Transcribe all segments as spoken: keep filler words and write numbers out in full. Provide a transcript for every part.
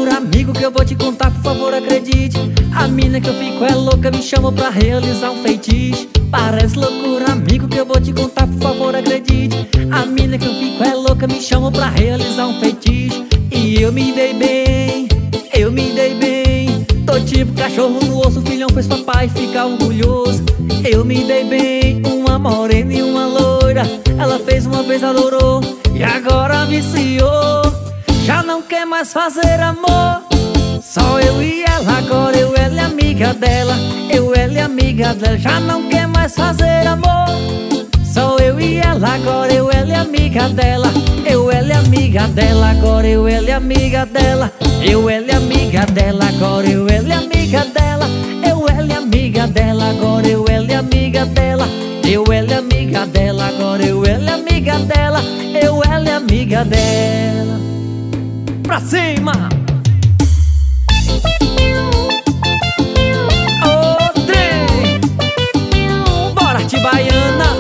loucura, amigo, que eu vou te contar, por favor, acredite. A mina que eu fico é louca, me chamou pra realizar um feitiço. Parece loucura, amigo, que eu vou te contar, por favor, acredite. A mina que eu fico é louca, me chamou pra realizar um feitiço. E eu me dei bem, eu me dei bem. Tô tipo cachorro no osso, o filhão fez papai ficar orgulhoso. Eu me dei bem, uma morena e uma loira. Ela fez uma vez, adorou, e agora viciou. Já não quer mais fazer amor, só eu e ela. Agora eu, ela é amiga dela, eu, ela é amiga dela. Já não quer mais fazer amor, só eu e ela. Agora eu, ela é amiga dela, eu, ela é amiga dela. Agora eu, ela é amiga dela, eu, ela é amiga dela. Agora eu, ela é amiga dela, eu, ela é amiga dela. Agora eu, ela é amiga dela, eu, ela é amiga dela. Agora eu, ela é amiga dela, eu, ela é amiga dela. Pra cima! Ô trem! Bora, arte baiana!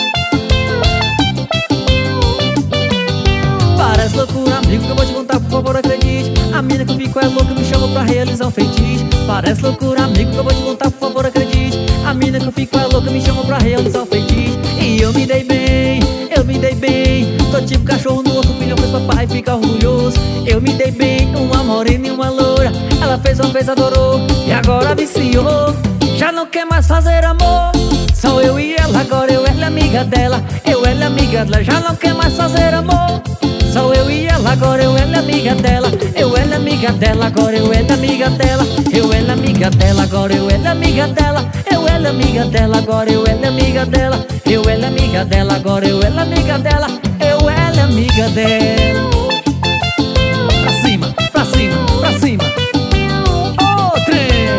Parece loucura, amigo, que eu vou te contar, por favor, acredite. A mina que eu fico é louca, me chamou pra realizar um feitiço. Parece loucura, amigo, que eu vou te contar, por favor, acredite. A mina que eu fico é louca, me chamou pra realizar um feitiço. E eu me dei bem, eu me dei bem. Tô tipo cachorro no outro, filhão fez papai ficar orgulhoso. Eu me dei bem, uma morena e uma loura. Ela fez uma vez, adorou, e agora viciou. Já não quer mais fazer amor, só eu e ela. Agora eu, ela é amiga dela, eu, ela é amiga dela. Já não quer mais fazer amor, só eu e ela. Agora eu, ela é amiga dela, eu, ela é amiga dela. Agora eu, ela é amiga dela, eu, ela é amiga dela. Agora eu, ela é amiga dela, eu, ela é amiga dela. Agora eu, ela é amiga dela, eu, ela é amiga dela. Agora eu, ela é amiga dela, eu, ela é amiga dela. Pra cima, pra cima, pra cima. Ô trem!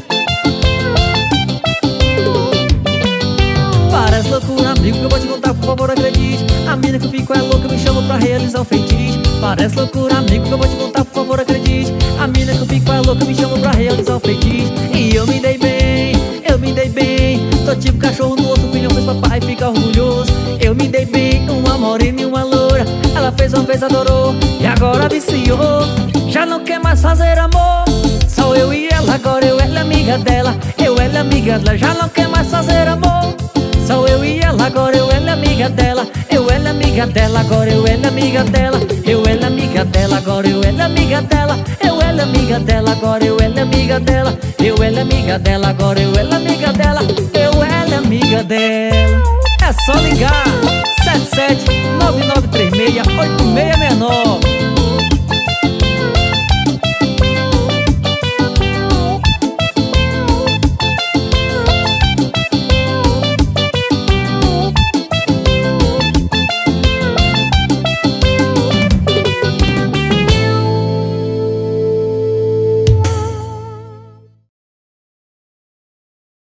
Parece loucura, amigo, que eu vou te contar, por favor, acredite. A mina que eu fico é louca, me chamou pra realizar um feitiço. Parece loucura, amigo, que eu vou te contar, por favor, acredite. A mina que eu fico é louca, me chamou pra realizar um feitiço. E eu me dei bem, eu me dei bem. Tô tipo cachorro no osso, o filhão fez papai ficar orgulhoso. Eu me dei bem, uma morena e uma loura. Ela fez uma vez, adorou, e agora viciou. Já não quer mais fazer amor, só eu e ela. Agora eu, ela é amiga dela, eu, ela é amiga dela. Já não quer mais fazer amor, só eu e ela. Agora eu, ela é amiga dela, eu, ela é amiga dela. Agora eu, ela é amiga dela, eu, ela é amiga dela. Agora eu, ela é amiga dela, eu, ela é amiga dela. Agora eu, ela é amiga dela, eu, ela é amiga dela. Agora eu, ela é amiga dela, eu, ela é amiga dela. É só ligar sete sete nove nove três seis oito seis seis nove.